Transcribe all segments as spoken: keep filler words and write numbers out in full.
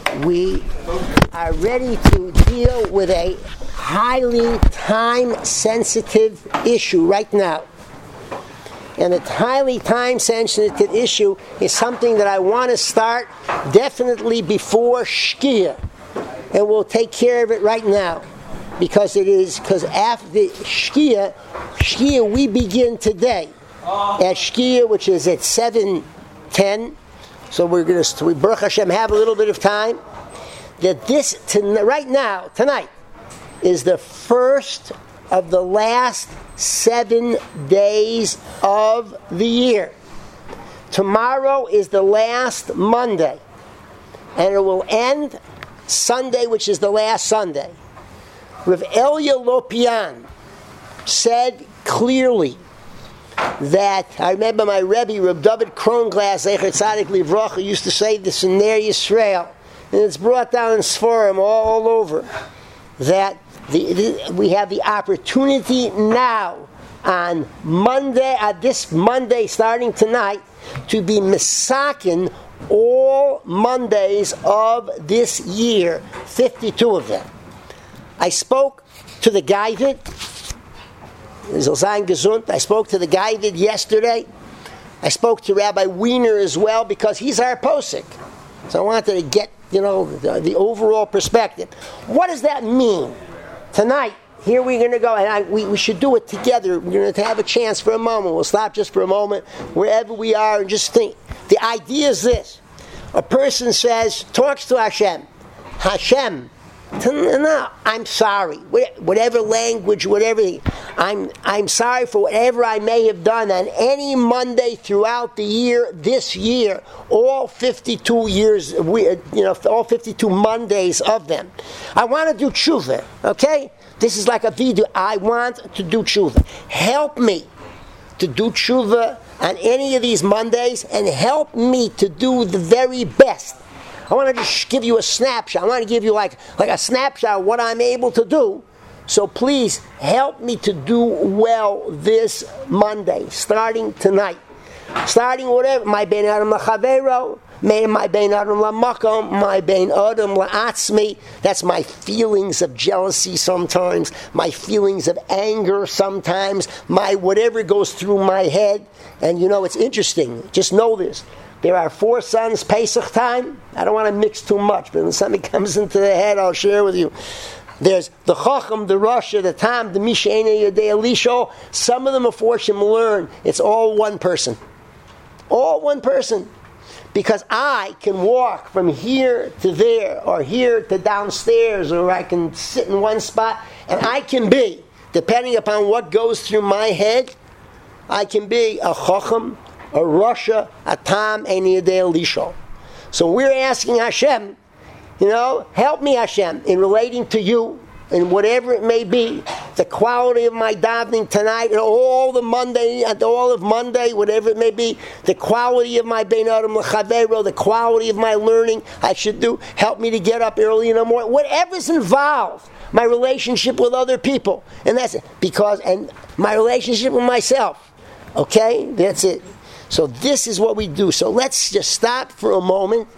we are ready to deal with a highly time-sensitive issue right now. And the highly time-sensitive issue is something that I want to start definitely before Shkia. And we'll take care of it right now. Because it is, because after the Shkia, Shkia we begin today. At Shkia, which is at seven ten. So we're going to, we Baruch Hashem have a little bit of time. That this, to, right now, tonight, is the first of the last seven days of the year. Tomorrow is the last Monday, and it will end Sunday, which is the last Sunday. Rav Elia Lopian said clearly that, I remember my Rebbe, Rav David Kronglass, Zecher Tzadik Livracha, used to say this in Ner Yisrael, and it's brought down in Sforim all, all over, that The, the, we have the opportunity now on Monday, at this Monday starting tonight, to be misakin all Mondays of this year, fifty-two of them. I spoke to the Gaivid, Zilzayin Gesund. I spoke to the Gaivid yesterday. I spoke to Rabbi Wiener as well because he's our posik. So I wanted to get, you know, the, the overall perspective. What does that mean? Tonight, here we're going to go, and I, we, we should do it together. We're going to have a chance for a moment. We'll stop just for a moment, wherever we are, and just think. The idea is this. A person says, talks to Hashem. Hashem, no, I'm sorry. Whatever language, whatever, I'm, I'm sorry for whatever I may have done on any Monday throughout the year, this year, all fifty-two years, you know, all fifty-two Mondays of them. I want to do tshuva, okay? This is like a video. I want to do tshuva. Help me to do tshuva on any of these Mondays, and help me to do the very best. I want to just give you a snapshot. I want to give you like, like a snapshot of what I'm able to do. So please help me to do well this Monday, starting tonight. Starting whatever, my bein adam lachavero, my bein adam lamakom, my bein adam la'atzmi. That's my feelings of jealousy sometimes, my feelings of anger sometimes, my whatever goes through my head. And you know, it's interesting. Just know this. There are four sons, Pesach time. I don't want to mix too much, but when something comes into the head, I'll share with you. There's the Chacham, the Rasha, the Tam, the Mishaina, Yadei Elisho. Some of them are fortunate to learn. It's all one person. All one person. Because I can walk from here to there, or here to downstairs, or I can sit in one spot, and I can be, depending upon what goes through my head, I can be a Chacham, a Rasha, a Tam, and Yadei Elisho. So we're asking Hashem, you know, help me Hashem in relating to you, and whatever it may be, the quality of my davening tonight, and all the Monday, and all of Monday, whatever it may be, the quality of my bein adam l'chavero, the quality of my learning I should do, help me to get up early in the morning, whatever's involved, my relationship with other people, and that's it, because, and my relationship with myself, okay, that's it. So this is what we do. So let's just stop for a moment,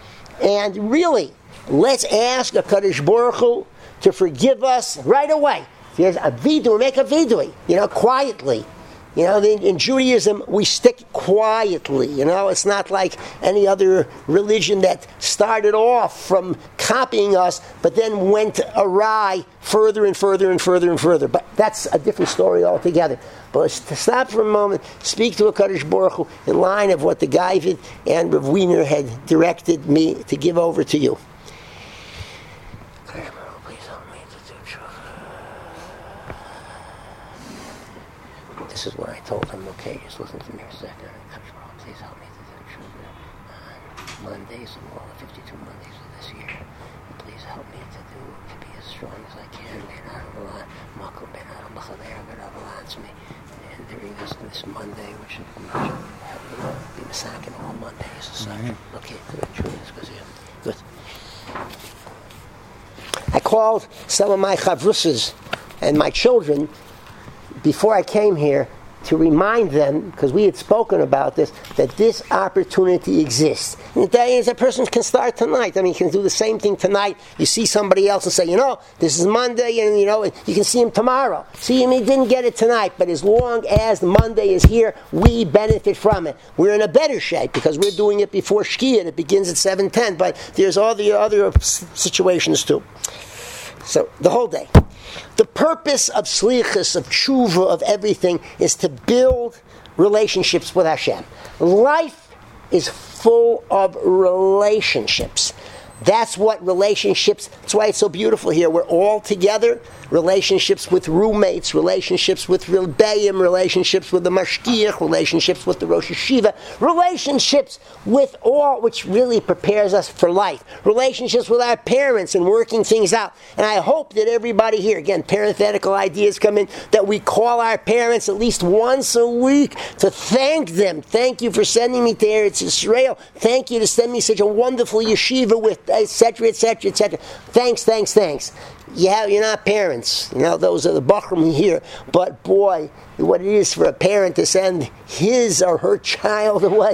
and really, let's ask HaKadosh Baruch Hu to forgive us right away. There's a vidui, make a vidui, you know, quietly. You know, in, in Judaism, we stick quietly. You know, it's not like any other religion that started off from copying us, but then went awry further and further and further and further. But that's a different story altogether. But to stop for a moment, speak to HaKadosh Baruch Hu in line of what the Gaivid and Rav Wiener had directed me to give over to you. This is what I told him. Okay, just listen to me a second. Please help me to do tshuva on Mondays, all the fifty-two Mondays of this year. Please help me to do to be as strong as I can. And during this this Monday, which should help me be masakin all Mondays. So, mm-hmm. Okay, good. Good. I called some of my chavrusas and my children before I came here, to remind them, because we had spoken about this, that this opportunity exists. And the day is a person can start tonight. I mean, you can do the same thing tonight. You see somebody else and say, you know, this is Monday, and you know, you can see him tomorrow. See him, he didn't get it tonight, but as long as Monday is here, we benefit from it. We're in a better shape because we're doing it before Shkia, and it begins at seven ten, but there's all the other situations too. So, the whole day. The purpose of slichus, of tshuva, of everything, is to build relationships with Hashem. Life is full of relationships. That's what relationships, that's why it's so beautiful here. We're all together. Relationships with roommates, relationships with Rebbeim, relationships with the Mashgiach, relationships with the Rosh Yeshiva, relationships with all which really prepares us for life. Relationships with our parents and working things out. And I hope that everybody here, again, parenthetical ideas come in, that we call our parents at least once a week to thank them. Thank you for sending me to Eretz Yisrael. Thank you to send me such a wonderful yeshiva with, et cetera, et cetera, et cetera. Thanks, thanks, thanks. Yeah, you're not parents. You know, those are the bachrim here. But boy, what it is for a parent to send his or her child away,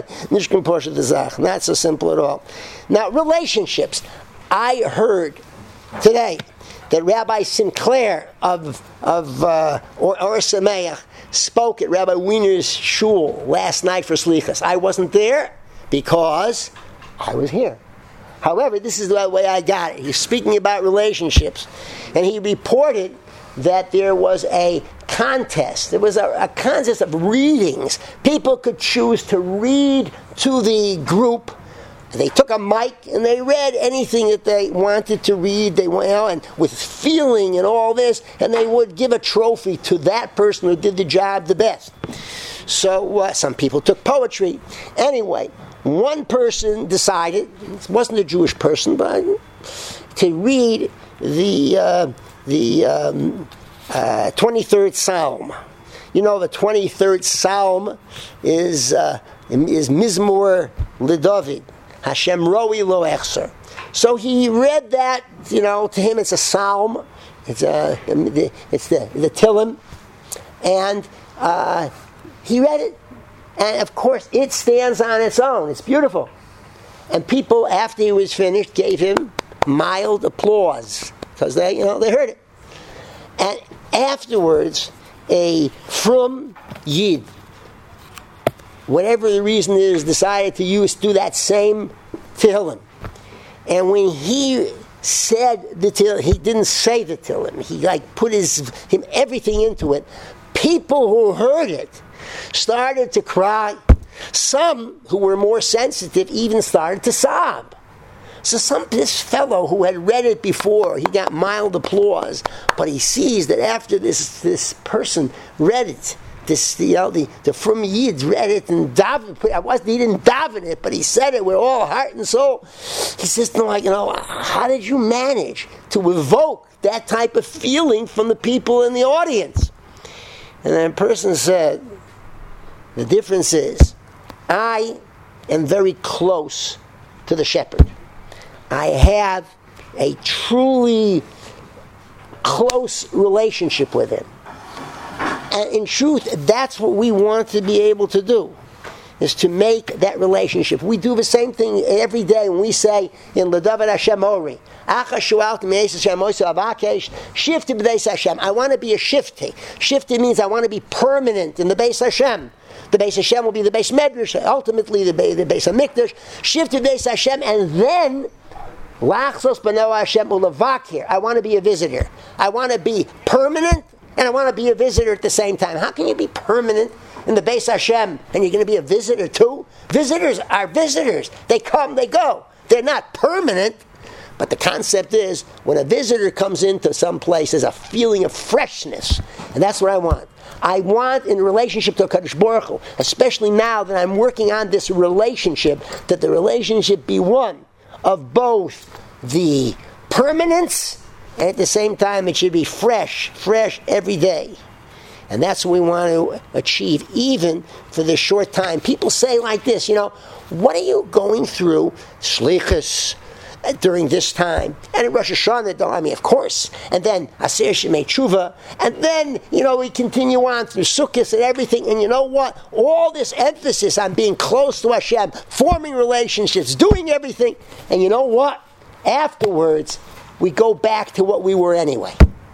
not so simple at all. Now, relationships. I heard today that Rabbi Sinclair of of uh, or, or Sameach spoke at Rabbi Wiener's shul last night for Slichas. I wasn't there because I was here. However, this is the way I got it. He's speaking about relationships, and he reported that there was a contest. There was a, a contest of readings. People could choose to read to the group. They took a mic and they read anything that they wanted to read. They went out and with feeling and all this, and they would give a trophy to that person who did the job the best. So uh, some people took poetry. Anyway, one person decided, it wasn't a Jewish person, but to read the uh, the um, uh, twenty-third Psalm. You know, the twenty-third Psalm is uh, is Mizmor LeDavid, Hashem roi lo echser. So he read that. You know, to him it's a psalm. It's a it's the the Tillim, and uh, he read it. And of course, it stands on its own. It's beautiful. And people, after he was finished, gave him mild applause because they, you know, they heard it. And afterwards, a frum yid, whatever the reason is, decided to use do that same Tehillim. And when he said the Tehillim, he didn't say the Tehillim. He like put his him everything into it. People who heard it started to cry. Some who were more sensitive even started to sob. So some this fellow who had read it before, he got mild applause, but he sees that after this this person read it, this you know the the Frum Yid read it and davened. I wasn't he didn't daven it, but he said it with all heart and soul. He says, "No, like you know, how did you manage to evoke that type of feeling from the people in the audience?" And then a person said, the difference is, I am very close to the shepherd. I have a truly close relationship with him. And in truth, that's what we want to be able to do, is to make that relationship. We do the same thing every day when we say in L'David Hashem Ori, Shifti b'deis Hashem. I want to be a shifti. Shifti means I want to be permanent in the Beis Hashem. The Beis Hashem will be the Beis Medrash, ultimately the Beis, the Beis HaMikdash. Shifti b'deis Hashem, and then Lachzos b'no Hashem u'levakir. I want to be a visitor. I want to be permanent, and I want to be a visitor at the same time. How can you be permanent in the Beis Hashem and you're going to be a visitor too? Visitors are visitors. They come, they go. They're not permanent. But the concept is, when a visitor comes into some place, there's a feeling of freshness. And that's what I want. I want, in relationship to HaKadosh Baruch Hu, especially now that I'm working on this relationship, that the relationship be one of both the permanence, and at the same time it should be fresh, fresh every day. And that's what we want to achieve, even for this short time. People say like this, you know, what are you going through? Shlichus. during this time. And in Rosh Hashanah, I mean, of course. And then Asir Shemei Tshuva. And then, you know, we continue on through Sukkot and everything. And you know what? All this emphasis on being close to Hashem, forming relationships, doing everything. And you know what? Afterwards, we go back to what we were anyway.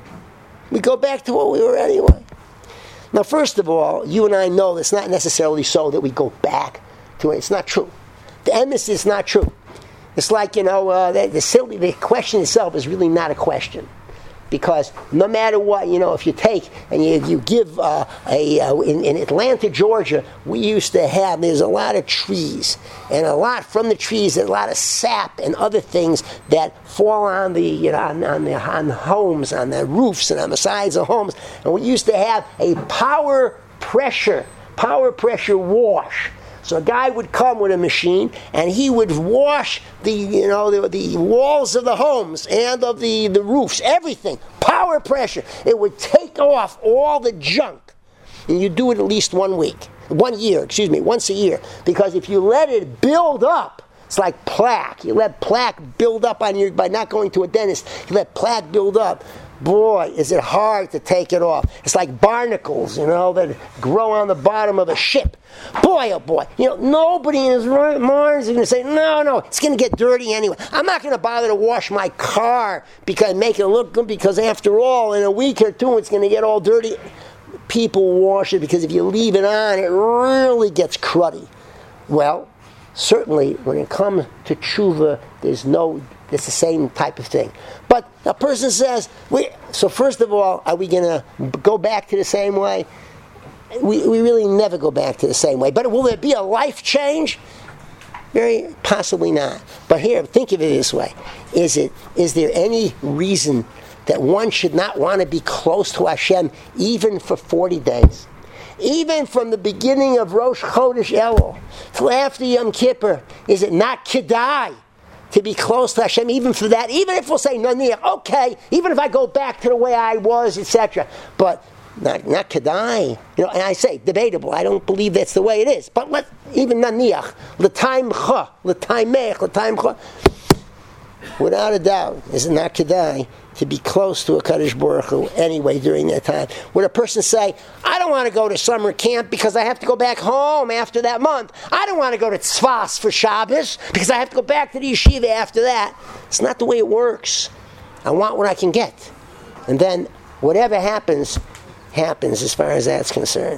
We go back to what we were anyway. Now, first of all, you and I know it's not necessarily so that we go back to it. It's not true. The emes is not true. It's like, you know, uh, the, the, silly, the question itself is really not a question. Because no matter what, you know, if you take and you, you give uh, a, uh, in, in Atlanta, Georgia, we used to have, there's a lot of trees. And a lot from the trees, there's a lot of sap and other things that fall on the, you know, on, on the on homes, on the roofs and on the sides of homes. And we used to have a power pressure, power pressure wash. So a guy would come with a machine, and he would wash the, you know, the, the walls of the homes and of the, the roofs, everything. Power pressure. It would take off all the junk. And you do it at least one week. One year, excuse me, once a year. Because if you let it build up, it's like plaque. You let plaque build up on you by not going to a dentist. You let plaque build up. Boy, is it hard to take it off. It's like barnacles, you know, that grow on the bottom of a ship. Boy, oh boy. You know, nobody in his mind is going to say, no, no, it's going to get dirty anyway. I'm not going to bother to wash my car because make it look good, because after all, in a week or two, it's going to get all dirty. People wash it because if you leave it on, it really gets cruddy. Well, certainly, when it comes to tshuva, there's no, it's the same type of thing. But a person says, we, so first of all, are we going to go back to the same way? We, we really never go back to the same way. But will there be a life change? Very possibly not. But here, think of it this way. Is it, is there any reason that one should not want to be close to Hashem even for forty days? Even from the beginning of Rosh Chodesh Elul till after Yom Kippur, is it not kedai to be close to Hashem even for that? Even if we'll say, naniach, okay, even if I go back to the way I was, et cetera. But not, not kedai. You know, and I say, debatable. I don't believe that's the way it is. But let, even naniach, l'taim cha, l'taim mech, l'taim cha. Without a doubt, is it not kedai to be close to a Kadosh Baruch Hu anyway during that time? Would a person say, I don't want to go to summer camp because I have to go back home after that month. I don't want to go to Tzfas for Shabbos because I have to go back to the yeshiva after that. It's not the way it works. I want what I can get. And then whatever happens, happens as far as that's concerned.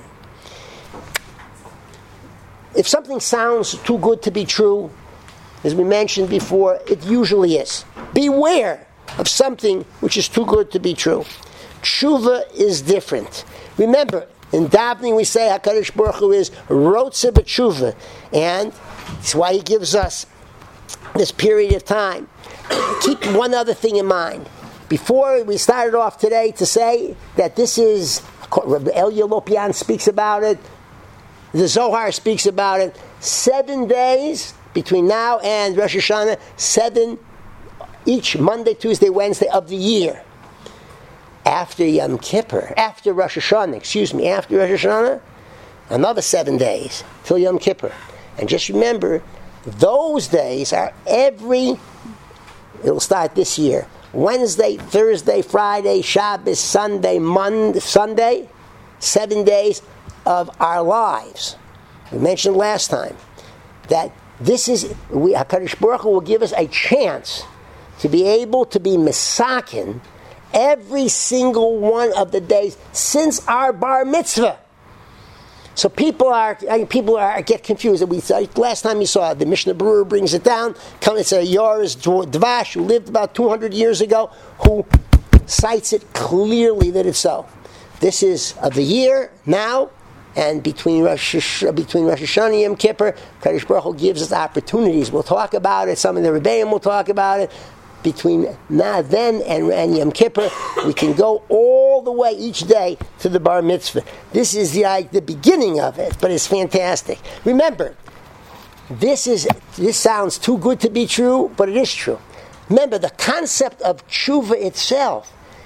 If something sounds too good to be true, as we mentioned before, it usually is. Beware of something which is too good to be true. Tshuva is different. Remember, in davening we say HaKadosh Baruch Hu is Rotze b'tshuva, and that's why He gives us this period of time. Keep one other thing in mind. Before we started off today to say that this is, Elia Lopian speaks about it, the Zohar speaks about it, seven days between now and Rosh Hashanah, seven each Monday, Tuesday, Wednesday of the year. After Yom Kippur, after Rosh Hashanah, excuse me, after Rosh Hashanah, another seven days till Yom Kippur. And just remember, those days are every, it'll start this year, Wednesday, Thursday, Friday, Shabbos, Sunday, Monday, Sunday, seven days of our lives. We mentioned last time that this is, we, HaKadosh Baruch Hu will give us a chance to be able to be mesaken every single one of the days since our bar mitzvah. So people are people are get confused. We last time you saw the Mishnah Berurah brings it down. Come, it's a Yoris Dvash who lived about two hundred years ago, who cites it clearly that it's so. This is of the year now. And between Rosh, between Rosh Hashanah and Yom Kippur, Kadosh Baruch Hu gives us opportunities. We'll talk about it. Some of the Rebbeim will talk about it. Between now, then, and, and Yom Kippur, we can go all the way each day to the Bar Mitzvah. This is the, like, the beginning of it, but it's fantastic. Remember, this is this sounds too good to be true, but it is true. Remember, the concept of tshuva itself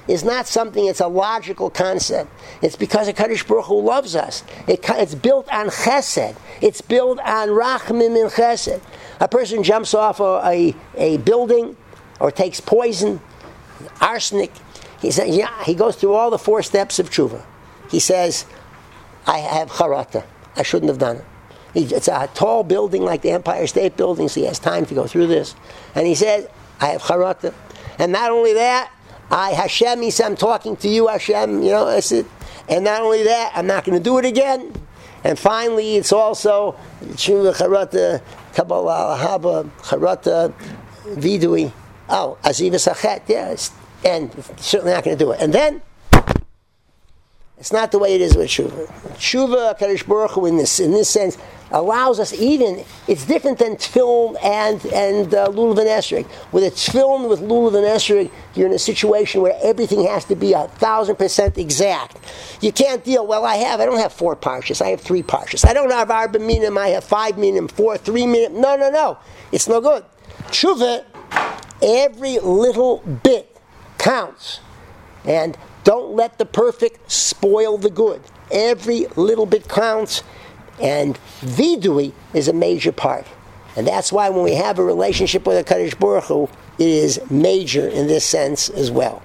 is not something, it's a logical concept. It's because HaKadosh Baruch Hu loves us. It, it's built on chesed. It's built on rachmim and chesed. A person jumps off a, a, a building or takes poison, arsenic. He says, yeah, he goes through all the four steps of tshuva. He says, I have charata. I shouldn't have done it. He, it's a tall building like the Empire State Building, so he has time to go through this. And he says, I have charata. And not only that, I, Hashem, he said, I'm talking to you, Hashem, you know, I said, and not only that, I'm not going to do it again. And finally, it's also, tshuva, charata, kabbalah, haba, charata, vidui, oh, azivas achet, yes, and certainly not going to do it. And then, it's not the way it is with tshuva. Tshuva, HaKadosh Baruch Hu, in this, in this sense, allows us even, it's different than tefillin and, and uh, lulav and esrog. With a tefillin, with lulav and esrog, you're in a situation where everything has to be a thousand percent exact. You can't deal, well, I have, I don't have four parshas, I have three parshas. I don't have arba minim, I have five minim, four, three minim. No, no, no. It's no good. Tshuva, every little bit counts. And don't let the perfect spoil the good. Every little bit counts, and vidui is a major part. And that's why when we have a relationship with HaKadosh Baruch Hu, it is major in this sense as well.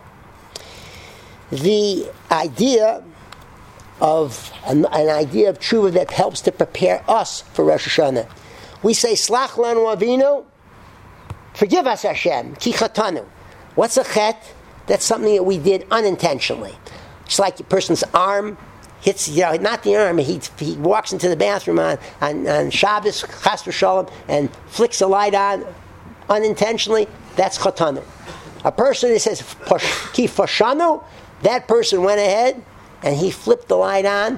The idea of, an, an idea of tshuva that helps to prepare us for Rosh Hashanah. We say, Slach lanu avinu, forgive us Hashem, ki chatanu. What's a chet? That's something that we did unintentionally. Just like a person's arm hits, you know, not the arm, he he walks into the bathroom on, on, on Shabbos, chas v'shalom, and flicks a light on unintentionally, that's chatanu. A person that says, ki fashanu, that person went ahead and he flipped the light on,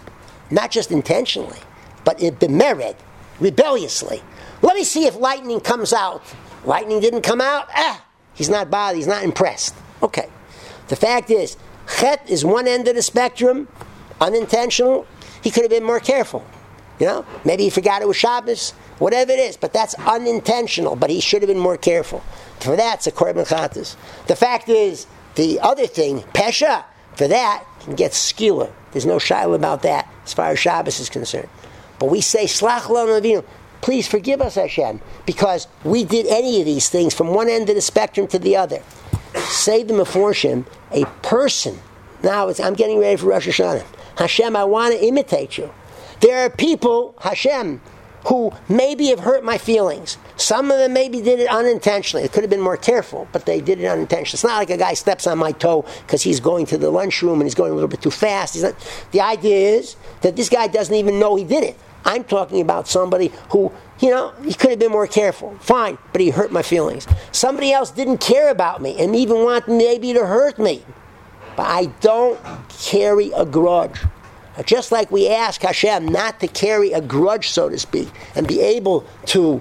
not just intentionally, but it bemered, rebelliously. Let me see if lightning comes out. Lightning didn't come out, ah, he's not bothered, he's not impressed. Okay. The fact is, chet is one end of the spectrum, unintentional. He could have been more careful. You know, maybe he forgot it was Shabbos, whatever it is, but that's unintentional, but he should have been more careful. For that, it's a korban chatas. The fact is, the other thing, pesha, for that, can get skila. There's no shaila about that as far as Shabbos is concerned. But we say, slach lanu avinu, please forgive us, Hashem, because we did any of these things from one end of the spectrum to the other. Say the Meforshim, a person, now it's, I'm getting ready for Rosh Hashanah. Hashem, I want to imitate you. There are people, Hashem, who maybe have hurt my feelings. Some of them maybe did it unintentionally. It could have been more careful, but they did it unintentionally. It's not like a guy steps on my toe because he's going to the lunchroom and he's going a little bit too fast. He's not, the idea is that this guy doesn't even know he did it. I'm talking about somebody who, you know, he could have been more careful. Fine, but he hurt my feelings. Somebody else didn't care about me and even wanted maybe to hurt me. But I don't carry a grudge. Just like we ask Hashem not to carry a grudge, so to speak, and be able to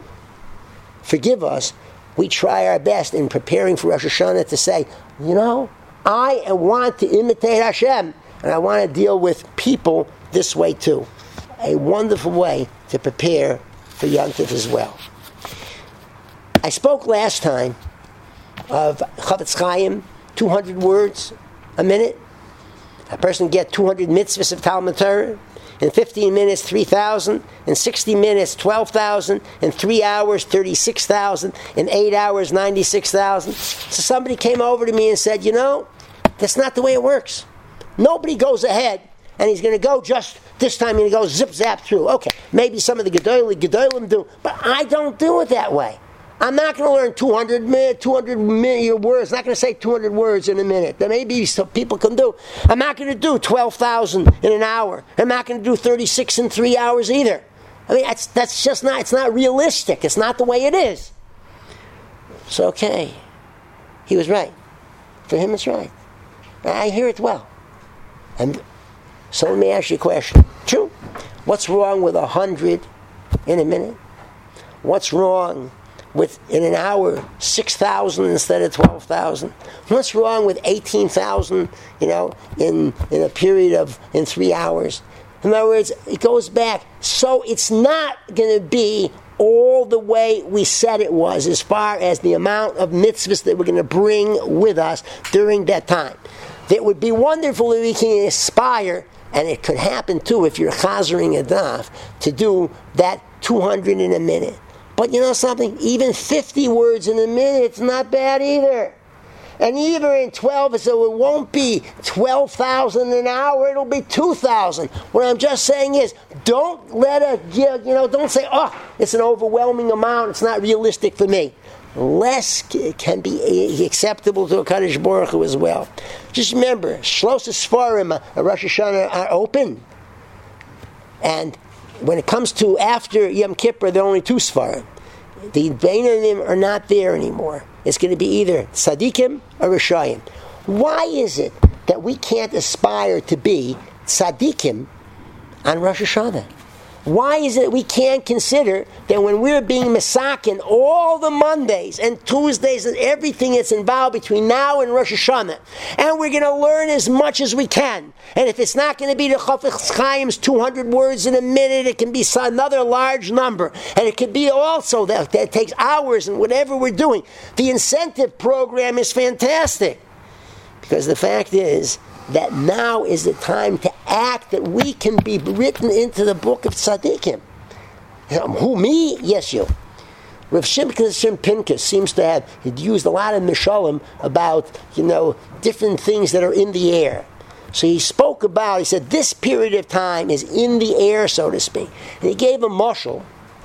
forgive us, we try our best in preparing for Rosh Hashanah to say, you know, I want to imitate Hashem, and I want to deal with people this way too. A wonderful way to prepare for Yom Tov as well. I spoke last time of Chavetz Chaim, two hundred words a minute. A person get two hundred mitzvahs of Talmud Torah. In fifteen minutes, three thousand. In sixty minutes, twelve thousand. In three hours, thirty-six thousand. In eight hours, ninety-six thousand. So somebody came over to me and said, you know, that's not the way it works. Nobody goes ahead and he's going to go just this time, he's going to go zip zap through. Okay, maybe some of the Gedolim, Gedolim do, but I don't do it that way. I'm not going to learn two hundred, two hundred million words. I'm not going to say two hundred words in a minute. That maybe some people can do. I'm not going to do twelve thousand in an hour. I'm not going to do thirty-six in three hours either. I mean, that's, that's just not, it's not realistic. It's not the way it is. So, okay. He was right. For him, it's right. I hear it well. And so let me ask you a question. True. What's wrong with a hundred in a minute? What's wrong with, in an hour, six thousand instead of twelve thousand? What's wrong with eighteen thousand, you know, in, in a period of, in three hours? In other words, it goes back. So it's not going to be all the way we said it was as far as the amount of mitzvahs that we're going to bring with us during that time. It would be wonderful if we can aspire, and it could happen too if you're chazering a daf, to do that two hundred in a minute. But you know something? Even fifty words in a minute, it's not bad either. And even in twelve, so it won't be twelve thousand an hour, it'll be two thousand. What I'm just saying is, don't let it, you know, don't say, oh, it's an overwhelming amount, it's not realistic for me. Less can be acceptable to a Kadosh Baruch Hu as well. Just remember, Shlosh Sfarim, a Rosh Hashanah, are open. And when it comes to after Yom Kippur, there are only two Sfarim. The Beinanim are not there anymore. It's going to be either Tzadikim or Rishayim. Why is it that we can't aspire to be Tzadikim on Rosh Hashanah? Why is it we can't consider that when we're being Mesakin all the Mondays and Tuesdays and everything that's involved between now and Rosh Hashanah, and we're going to learn as much as we can, and if it's not going to be the Chafetz Chaim's two hundred words in a minute, it can be another large number, and it could be also that, that it takes hours and whatever we're doing. The incentive program is fantastic, because the fact is that now is the time to act, that we can be written into the book of Tzadikim. Who, me? Yes, you. Rav Shimon Pinkus seems to have he'd used a lot of mishalim about, you know, different things that are in the air. So he spoke about, he said, this period of time is in the air, so to speak. And he gave a mashal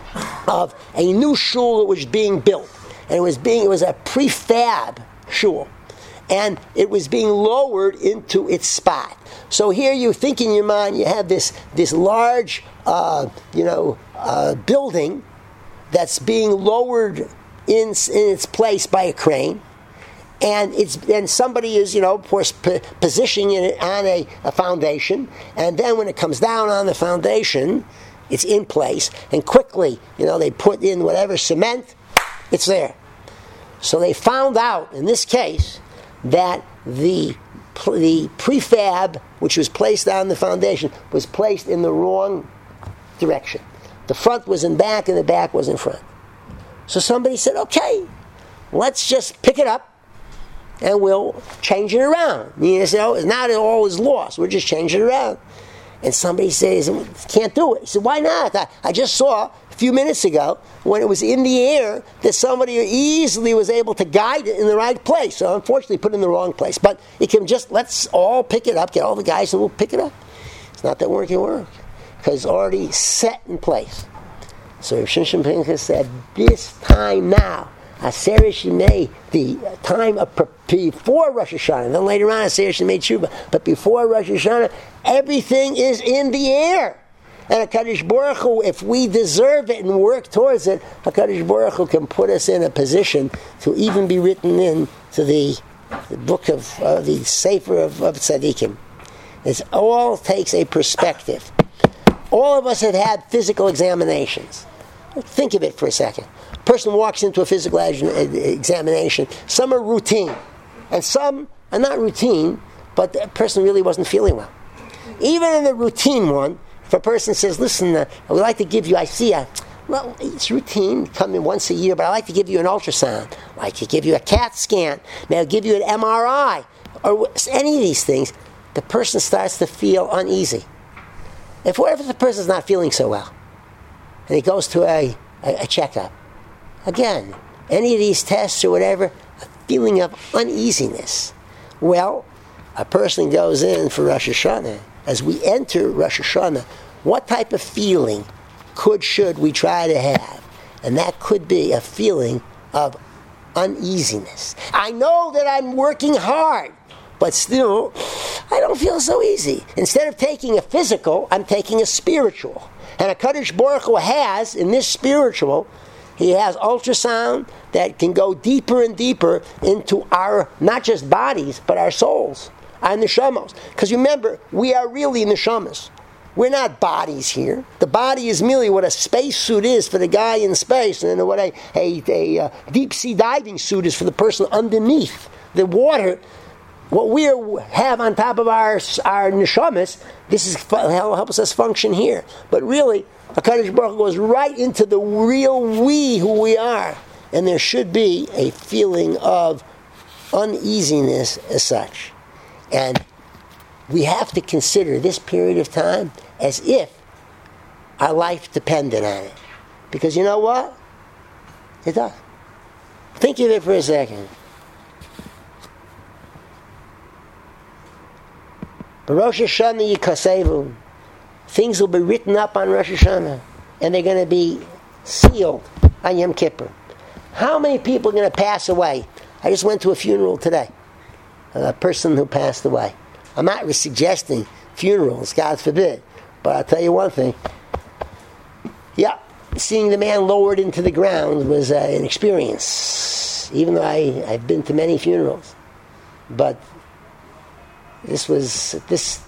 of a new shul that was being built. And it was being, it was a prefab shul. And it was being lowered into its spot. So here you think in your mind, you have this this large, uh, you know, uh, building that's being lowered in in its place by a crane, and it's and somebody is, you know, of course, p- positioning it on a, a foundation, and then when it comes down on the foundation, it's in place, and quickly, you know, they put in whatever cement, it's there. So they found out in this case that the the prefab, which was placed on the foundation, was placed in the wrong direction. The front was in back and the back was in front. So somebody said, okay, let's just pick it up and we'll change it around. You know, it's not all is lost. We're just changing it around. And somebody says, can't do it. He said, why not? I, I just saw a few minutes ago when it was in the air that somebody easily was able to guide it in the right place. So unfortunately put it in the wrong place. But it can just, let's all pick it up, get all the guys and we'll pick it up. It's not that work can work, because it's already set in place. So Rav Shimshon Pinchas said, this time now, Aseret Shemei, the time of before Rosh Hashanah, then later on Aseret Shemei Tshuva, but before Rosh Hashanah, everything is in the air. And HaKadosh Baruch Hu, if we deserve it and work towards it, HaKadosh Baruch Hu can put us in a position to even be written in to the, the book of uh, the Sefer of, of Tzadikim. It all takes a perspective. All of us have had physical examinations. Think of it for a second. A person walks into a physical examination. Some are routine, and some are not routine, but the person really wasn't feeling well. Even in the routine one, if a person says, listen, uh, I would like to give you, I see a, well, it's routine, come in once a year, but I'd like to give you an ultrasound. I'd like to give you a CAT scan. May I give you an M R I? Or any of these things, the person starts to feel uneasy. If what if the person's not feeling so well, and he goes to a, a, a checkup, again, any of these tests or whatever, a feeling of uneasiness. Well, a person goes in for Rosh Hashanah. As we enter Rosh Hashanah, what type of feeling could, should we try to have? And that could be a feeling of uneasiness. I know that I'm working hard, but still, I don't feel so easy. Instead of taking a physical, I'm taking a spiritual. And HaKadosh Baruch Hu has, in this spiritual, he has ultrasound that can go deeper and deeper into our, not just bodies, but our souls, our neshamos. Because remember, we are really neshamas. We're not bodies here. The body is merely what a spacesuit is for the guy in space, and what a, a, a, a deep sea diving suit is for the person underneath the water. what we are, have on top of our our neshamas, this is helps us function here. But really, HaKadosh Baruch Hu goes right into the real we, who we are. And there should be a feeling of uneasiness as such. And we have to consider this period of time as if our life depended on it. Because you know what? It does. Think of it for a second. But Rosh Hashanah Yikasevu, things will be written up on Rosh Hashanah, and they're going to be sealed on Yom Kippur. How many people are going to pass away? I just went to a funeral today. A person who passed away. I'm not suggesting funerals, God forbid. But I'll tell you one thing. Yeah, seeing the man lowered into the ground was uh, an experience. Even though I, I've been to many funerals. But this was, this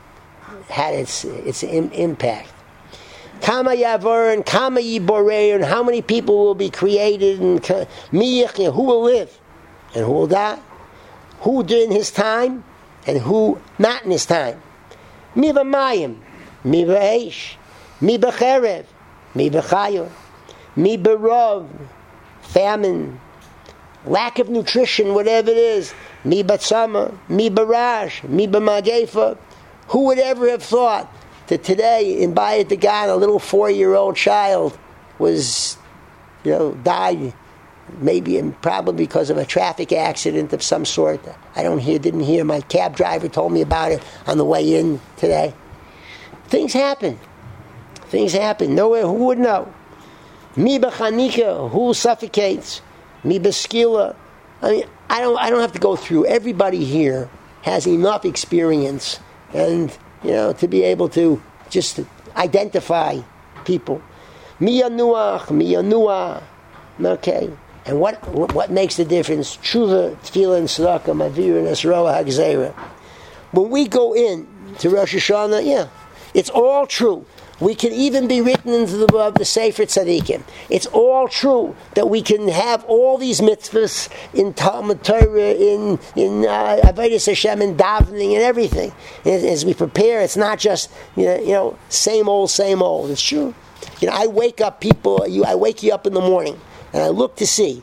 had its, its im- impact. Kama Yavor and Kama Yiborei, and how many people will be created, and who will live and who will die, who in his time and who not in his time. Mi b'mayim, mi b'eish, mi b'cherev, mi b'chayor, mi b'rov, famine, lack of nutrition, whatever it is, mi b'tzama, mi b'rash, mi b'magefa. Who would ever have thought that today in Bayit Dagan, a little four-year-old child was, you know, died, maybe and probably because of a traffic accident of some sort. I don't hear, didn't hear. My cab driver told me about it on the way in today. Things happen. Things happen. Nowhere, who would know? Mi b'chanika, who suffocates? Mi b'skila. I mean, I don't, I don't have to go through. Everybody here has enough experience and, you know, to be able to just identify people. Mi yanuach, mi yanua. Okay. And what what makes the difference? Tshuva, tefillah, and tzedakah, mavir, and esroa hagzera. When we go in to Rosh Hashanah, yeah, it's all true. We can even be written into the of the Sefer Tzadikim. It's all true that we can have all these mitzvahs in Talmud Torah, in in uh, Avodas Hashem, in davening, and everything. And as we prepare, it's not just you know, you know same old, same old. It's true. You know, I wake up people. You, I wake you up in the morning, and I look to see,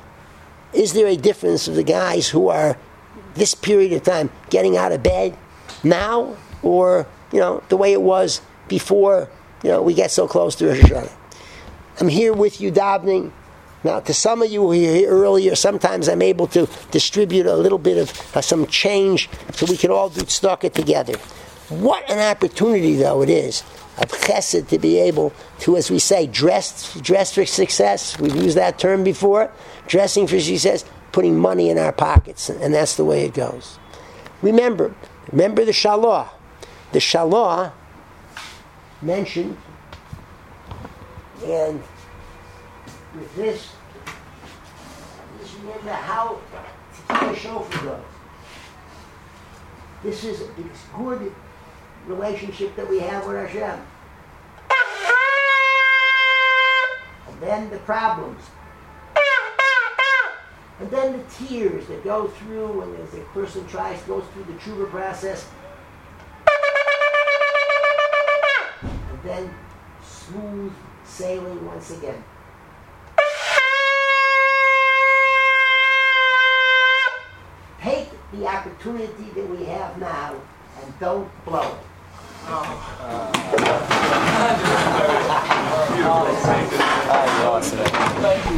is there a difference of the guys who are this period of time getting out of bed now, or you know the way it was before, you know, we get so close to Rosh Hashanah. I'm here with you davening. Now, to some of you who were here earlier, sometimes I'm able to distribute a little bit of uh, some change so we can all do tzedakah together. What an opportunity, though, it is of chesed to be able to, as we say, dress, dress for success. We've used that term before. Dressing for success, putting money in our pockets, and that's the way it goes. Remember, remember the Shalah. The Shalah mentioned, and with this, just remember how the shofar goes. This is a good relationship that we have with Hashem. And then the problems. And then the tears that go through when as a person tries, goes through the tshuva process. Then smooth sailing once again. Take the opportunity that we have now and don't blow it. Oh. Uh,